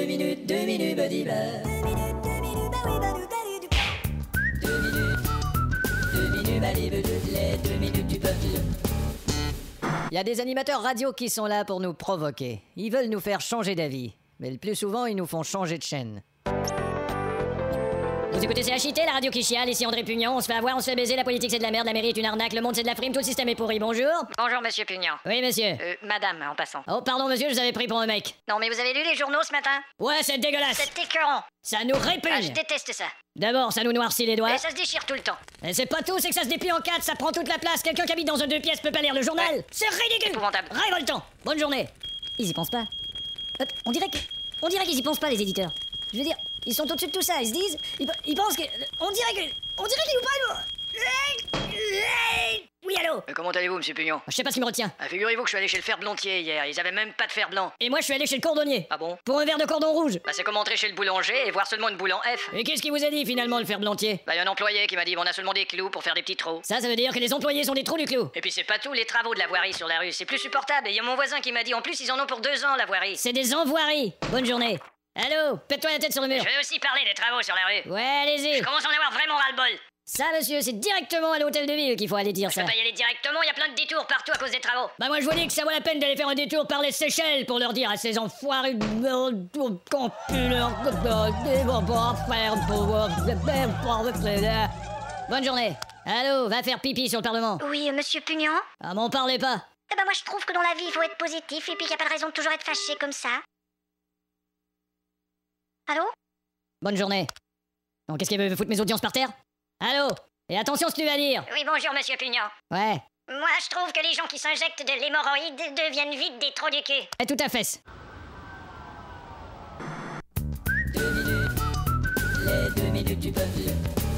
2 minutes, badiba. 2 minutes, les 2 minutes du peuple. Il y a des animateurs radio qui sont là pour nous provoquer. Ils veulent nous faire changer d'avis. Mais le plus souvent, ils nous font changer de chaîne. Vous écoutez CHIT, la radio qui chiale, ici André Pugnon, on se fait avoir, on se fait baiser, la politique c'est de la merde, la mairie est une arnaque, le monde c'est de la frime, tout le système est pourri, bonjour. Bonjour, monsieur Pugnon. Oui, monsieur. Madame, en passant. Oh, pardon, monsieur, je vous avais pris pour un mec. Non, mais vous avez lu les journaux ce matin? Ouais, c'est dégueulasse. C'est écœurant. Ça nous répugne. Ah, je déteste ça. D'abord, ça nous noircit les doigts. Et ça se déchire tout le temps. Et c'est pas tout, c'est que ça se déplie en quatre, ça prend toute la place. Quelqu'un qui habite dans un 2 pièces peut pas lire le journal. Ouais. C'est ridicule. Épouvantable. Révoltant. Bonne journée. Ils y pensent pas. Hop, on dirait qu'ils y pensent pas, les éditeurs. Je veux dire, ils sont au-dessus de tout ça, ils se disent, ils pensent que, on dirait qu'ils nous parlent. Oui, allô? Comment allez-vous, monsieur Pugnon? Je sais pas ce qui me retient. Figurez-vous que je suis allé chez le fer-blontier hier, ils avaient même pas de fer blanc. Et moi, je suis allé chez le cordonnier. Ah bon? Pour un verre de cordon rouge. Bah c'est comme entrer chez le boulanger et voir seulement une boule en F. Et qu'est-ce qui vous a dit finalement, le fer-blantier? Bah y a un employé qui m'a dit on a seulement des clous pour faire des petits trous. Ça veut dire que les employés sont des trous du clou. Et puis c'est pas tout, les travaux de la voirie sur la rue, c'est plus supportable. Et y a mon voisin qui m'a dit en plus ils en ont pour 2 ans la voirie. C'est des envoiries. Bonne journée. Allô? Pète-toi la tête sur le mur. Je vais aussi parler des travaux sur la rue. Ouais, allez-y. Je commence à en avoir vraiment ras-le-bol. Ça, monsieur, c'est directement à l'hôtel de ville qu'il faut aller dire Je ça. peux pas y aller directement, y a plein de détours partout à cause des travaux. Bah moi je vous dis que ça vaut la peine d'aller faire un détour par les Seychelles pour leur dire à ces enfoirés de Bonne journée. Allô, va faire pipi sur le Parlement. Oui, monsieur Pugnon? Ah, m'en parlez pas. Eh ben moi je trouve que dans la vie il faut être positif et puis qu'il n'y a pas de raison de toujours être fâché comme ça. Allô? Bonne journée. Donc qu'est-ce qu'elle veut foutre mes audiences par terre? Allô? Et attention ce que tu vas dire. Oui, bonjour, monsieur Pugnon. Ouais. Moi, je trouve que les gens qui s'injectent de l'hémorroïde deviennent vite des trous du cul. Et tout à fait. 2 minutes, les 2 minutes du peuple.